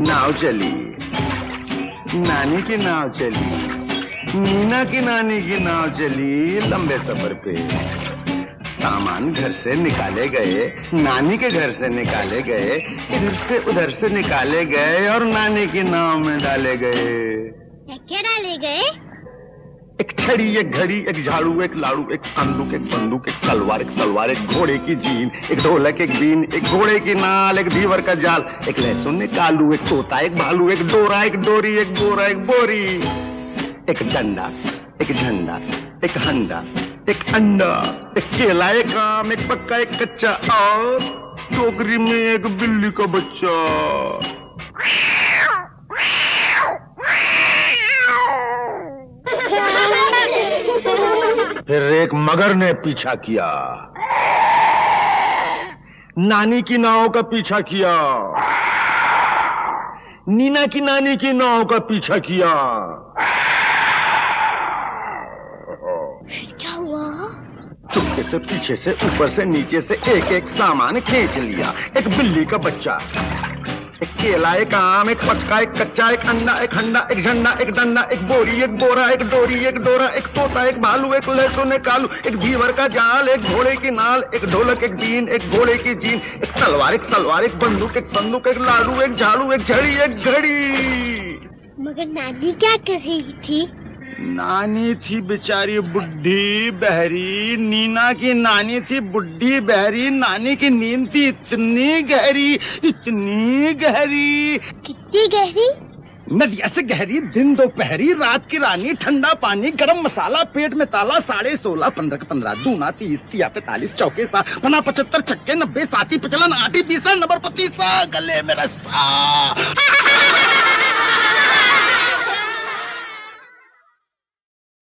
नाव चली, नानी की नाव चली, नीना की नानी की नाव चली लंबे सफर पे। सामान घर से निकाले गए, नानी के घर से निकाले गए, इधर से उधर से निकाले गए और नानी की नाव में डाले गए। क्या डाले गए? एक छड़ी, एक घड़ी, एक झाड़ू, एक लाड़ू, एक संदूक, एक बंदूक, एक सलवार, एक तलवार, एक घोड़े की जीन, एक ढोलक, एक बीन, एक घोड़े की नाल, एक धीवर का जाल, एक लहसुन, एक आलू, एक तोता, एक भालू, एक डोरा, एक डोरी, एक बोरा, एक बोरी, एक डंडा, एक झंडा, एक हंडा, एक अंडा, एक केला, एक आम, एक पक्का, एक कच्चा और टोकरी में एक बिल्ली का बच्चा। फिर एक मगर ने पीछा किया, नानी की नाव का पीछा किया, नीना की नानी की नाव का पीछा किया। क्या हुआ? चुपके से पीछे से ऊपर से नीचे से एक एक सामान खींच लिया। एक बिल्ली का बच्चा, एक केला, एक आम, एक पक्का, एक कच्चा, एक अंडा, एक हंडा, एक झंडा, एक डंडा, एक बोरी, एक बोरा, एक डोरी, एक डोरा, एक तोता, एक भालू, एक लहसुन, एक आलू, एक धीवर का जाल, एक घोड़े की नाल, एक ढोलक, एक बीन, एक घोड़े की जीन, एक तलवार, एक सलवार, एक बंदूक, एक संदूक, एक लाडू, एक झाड़ू, एक झड़ी, एक घड़ी। मगर नानी क्या कर रही थी? नानी थी बेचारी बुढ़ी बहरी। नीना की नानी थी बुढ़ी बहरी। नानी की नींद थी इतनी गहरी, इतनी गहरी। कितनी गहरी? नदिया से गहरी, दिन दोपहरी, रात की रानी, ठंडा पानी, गरम मसाला, पेट में ताला, 16.5, 15, दूना 30, 45, चौके 7, 75, छक्के 90, 7, 55, 8, 20, नंबर 25, गले में रस्सा।